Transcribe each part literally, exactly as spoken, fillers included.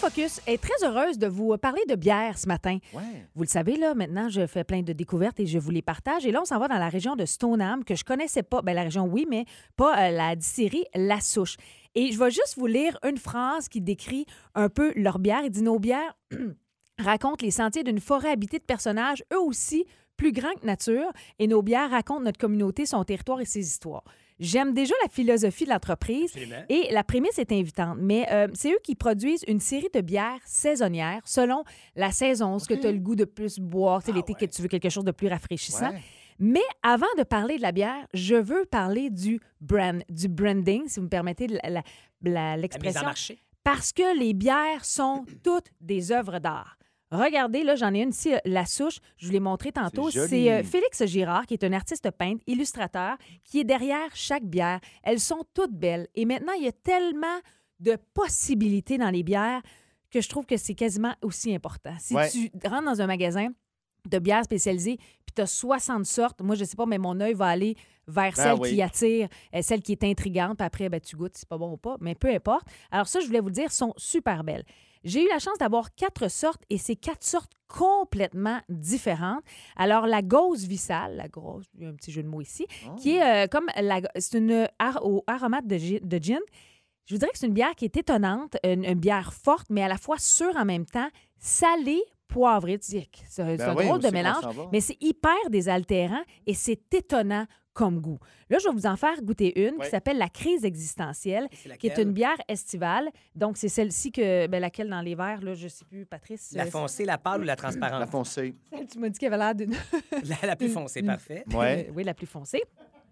Focus est très heureuse de vous parler de bière ce matin. Ouais. Vous le savez, là, maintenant, je fais plein de découvertes et je vous les partage. Et là, on s'en va dans la région de Stoneham, que je connaissais pas. Bien, la région, oui, mais pas euh, la distillerie La Souche. Et je vais juste vous lire une phrase qui décrit un peu leur bière. Il dit « Nos bières racontent les sentiers d'une forêt habitée de personnages, eux aussi, plus grands que nature. Et nos bières racontent notre communauté, son territoire et ses histoires. » J'aime déjà la philosophie de l'entreprise. Absolument. Et la prémisse est invitante. Mais euh, c'est eux qui produisent une série de bières saisonnières selon la saison, ce OK. que tu as le goût de plus boire. Tu sais, Ah l'été, ouais. que tu veux quelque chose de plus rafraîchissant. Ouais. Mais avant de parler de la bière, je veux parler du brand, du branding, si vous me permettez la- la- la- La mise en l'expression. marché. Parce que les bières sont toutes des œuvres d'art. Regardez, là, j'en ai une ici, euh, La Souche. Je vous l'ai montré tantôt. C'est joli. C'est euh, Félix Girard, qui est un artiste peintre, illustrateur, qui est derrière chaque bière. Elles sont toutes belles. Et maintenant, il y a tellement de possibilités dans les bières que je trouve que c'est quasiment aussi important. Si Ouais. tu rentres dans un magasin de bières spécialisées, puis tu as soixante sortes, moi, je sais pas, mais mon œil va aller vers Ben celle oui. qui attire, euh, celle qui est intrigante, puis après, ben, tu goûtes, si c'est pas bon ou pas, mais peu importe. Alors ça, je voulais vous le dire, sont super belles. J'ai eu la chance d'avoir quatre sortes et ces quatre sortes complètement différentes. Alors, la gauze vissale, la grosse, il y a un petit jeu de mots ici, Oh. qui est euh, comme la, c'est une ar- au aromate de, gi- de gin. Je vous dirais que c'est une bière qui est étonnante, une, une bière forte, mais à la fois sûre en même temps, salée, poivrée. Tu dis, C'est c'est Ben un oui, drôle où de c'est qu'on mélange, s'en va? mais c'est hyper désaltérant et c'est étonnant comme goût. Là, je vais vous en faire goûter une Ouais. qui s'appelle la crise existentielle, C'est qui est laquelle? une bière estivale. Donc, c'est celle-ci que, ben, laquelle dans les verres, là, je ne sais plus, Patrice. La euh, foncée, la pâle ou la transparente? La foncée. celle, tu m'as dit qu'elle avait l'air d'une. La, la plus foncée, parfait. Ouais. oui, la plus foncée.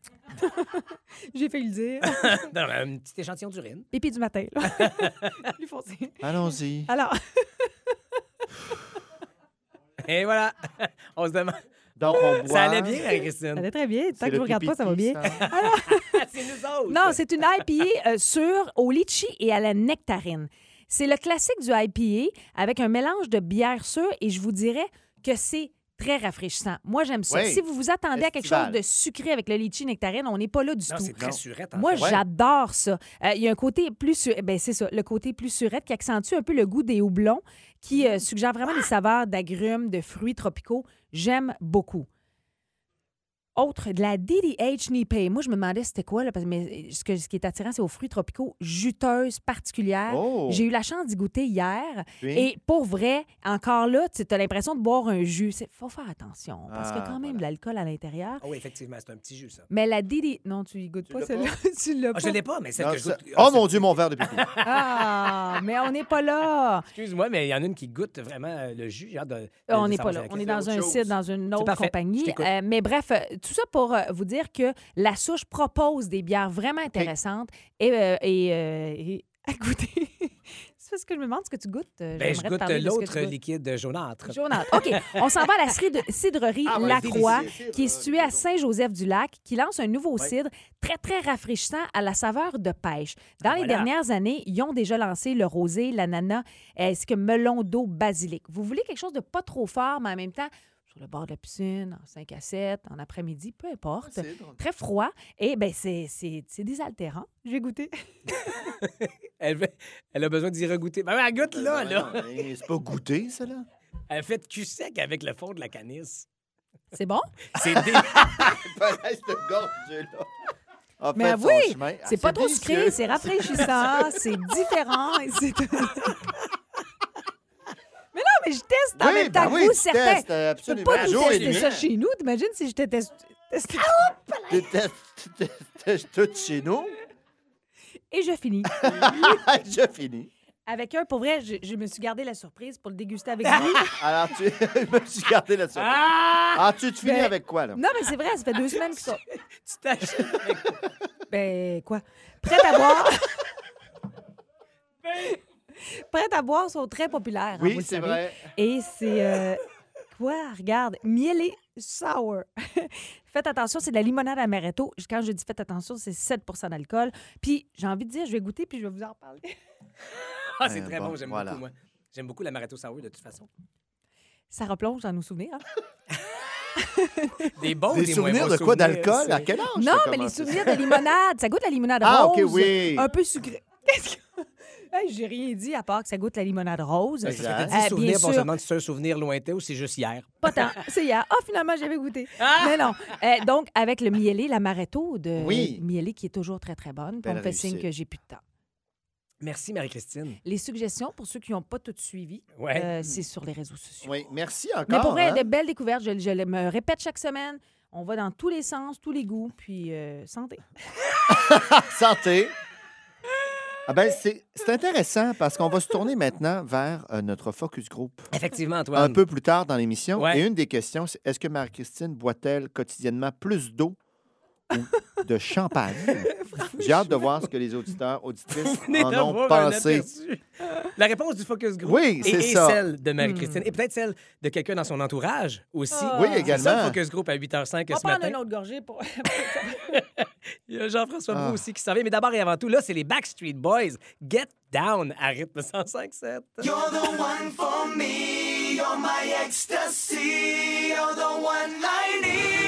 J'ai failli le dire. Non, non, un petit échantillon d'urine. Pipi du matin, là. plus foncée. Allons-y. Alors, Et voilà. On se demande. Donc, on boit. Ça allait bien, ça Marie-Christine. allait très bien. Tant C'est que je le ne regarde pas, ça va bien. pipi, ça. C'est nous autres. Non, c'est une I P A euh, sûre au litchi et à la nectarine. C'est le classique du I P A avec un mélange de bière sûre et je vous dirais que c'est très rafraîchissant. Moi, j'aime ça. Oui. Si vous vous attendez à quelque Estival. chose de sucré avec le litchi nectarine, on n'est pas là du Non, tout. c'est très Non. surette. en Moi, fait. Ouais. j'adore ça. Euh, Il y a un côté plus sur... ben c'est ça, le côté plus surette qui accentue un peu le goût des houblons, qui euh, suggère vraiment des saveurs d'agrumes, de fruits tropicaux. J'aime beaucoup. Autre, de la D D H Nippé. Moi, je me demandais c'était quoi, là, parce que mais ce, que- ce qui est attirant, c'est aux fruits tropicaux juteuses, particulières. Oh. J'ai eu la chance d'y goûter hier. Puis? Et pour vrai, encore là, tu as l'impression de boire un jus. Il faut faire attention, parce qu'il y a Ah, quand même voilà. de l'alcool à l'intérieur. Ah oui, effectivement, c'est un petit jus, ça. Mais la D D... Non, tu y goûtes Tu pas, l'as celle-là. tu l'as Ah, pas. je l'ai pas, mais celle Non, que je ça- goûte. Oh Ah, mon c'est- Dieu, mon verre de pipi. Ah, mais on n'est pas là. Excuse-moi, mais il y en a une qui goûte vraiment euh, le jus. J'ai hâte de- de- On de n'est savoir pas là. c'est On est laquelle. dans c'est un autre site, chose. dans une autre parfait. Je compagnie. t'écoute. Euh, mais bref, euh, tout ça pour euh, vous dire que La Souche propose des bières vraiment intéressantes et, euh, et, euh, et à goûter. C'est parce que je me demande ce que tu goûtes. Euh, Ben, je j'aimerais te goûte parler de ce que l'autre tu goûtes. liquide jaunâtre. Jaunâtre. OK. On s'en va à la cidre- cidrerie Ah ouais, Lacroix, délicieux. qui est située à Saint-Joseph-du-Lac, qui lance un nouveau Ouais. cidre très, très rafraîchissant à la saveur de pêche. Dans Ah, les voilà. dernières années, ils ont déjà lancé le rosé, l'ananas, ainsi que melon d'eau basilic. Vous voulez quelque chose de pas trop fort, mais en même temps, sur le bord de la piscine, en cinq à sept, en après-midi, peu importe. Cidre. Très froid. Et bien, c'est c'est- c'est désaltérant. J'ai goûté. Elle, veut- elle a besoin d'y regoûter. Ben, elle goûte là, là. Non, mais C'est pas goûté, ça, là? Elle fait cul sec avec le fond de la canisse. C'est bon? C'est dé... Reste de gorge, là. A Mais fait avouez, son chemin. Ah, c'est pas trop délicieux. sucré, c'est rafraîchissant, c'est différent. et c'est- mais non, mais je teste en Oui, même temps ben que oui, vous, tu certains. testes, euh, Je peux absolument. pas tout Jour et tester nuit. ça chez nous. T'imagines si je t'étais testé. Tu testes- tu testes tout chez nous. Et je finis. Je finis. Avec un, pour vrai, je, je me suis gardé la surprise pour le déguster avec vous. Alors, tu... je me suis gardé là-dessus. Ah! Ah, tu te finis Ben- avec quoi, là? Non, mais c'est vrai, ça fait deux semaines que ça. Tu t'achètes avec... Ben, quoi? Prête à boire. Prête à boire sont très populaires. hein, vous Oui, le c'est savez. vrai. Et c'est. euh, Quoi? Regarde, mielé sour. Faites attention, c'est de la limonade amaretto. Quand je dis faites attention, c'est sept d'alcool. Puis j'ai envie de dire, je vais goûter puis je vais vous en reparler. Ah, c'est Euh, très bon, bon, j'aime voilà. beaucoup, moi. J'aime beaucoup l'amaretto sour, de toute façon. Ça replonge dans nos souvenirs. hein? Des bons Des ou des moins souvenirs bons de quoi? souvenirs, D'alcool? c'est- À quel âge? Non, t'as mais les commencé souvenirs ça? de limonade. Ça goûte la limonade Ah, rose. OK, oui. Un peu sucré. Qu'est-ce que... Hey, j'ai rien dit à part que ça goûte la limonade rose. Parce que t'as dit Euh, souvenir, bien pas sûr. seulement si c'est un souvenir lointain ou c'est juste hier. Pas tant. C'est hier. Ah, finalement, j'avais goûté. Ah! Mais non. Euh, donc, avec le mielé, l'amaretto de Oui. mielé qui est toujours très, très bonne. Puis on Belle me fait signe réussite. que j'ai plus de temps. Merci, Marie-Christine. Les suggestions, pour ceux qui n'ont pas tout suivi, Ouais. euh, c'est sur les réseaux sociaux. Oui, merci encore. Mais pour vrai, hein. de belles découvertes. Je, je le- me répète chaque semaine. On va dans tous les sens, tous les goûts, puis euh, santé. Santé. Ah ben, c'est c'est intéressant parce qu'on va se tourner maintenant vers euh, notre focus group. Effectivement, Antoine. Un peu plus tard dans l'émission. Ouais. Et une des questions, c'est est-ce que Marie-Christine boit-elle quotidiennement plus d'eau ou de champagne? J'ai hâte de voir ce que les auditeurs, auditrices Venez en ont d'avoir un pensé. aperçu. La réponse du focus group Oui, est, c'est est ça. celle de Marie-Christine. Et peut-être celle de quelqu'un dans son entourage aussi. Ah. Oui, C'est ça, le également. focus group à huit heures cinq On va ce prendre matin. une autre gorgée pour... Il y a Jean-François Ah. Brault aussi qui s'en vient. Mais d'abord et avant tout, là, c'est les Backstreet Boys. Get Down à rythme cent cinq sept. You're the one for me, you're my ecstasy, you're the one I need.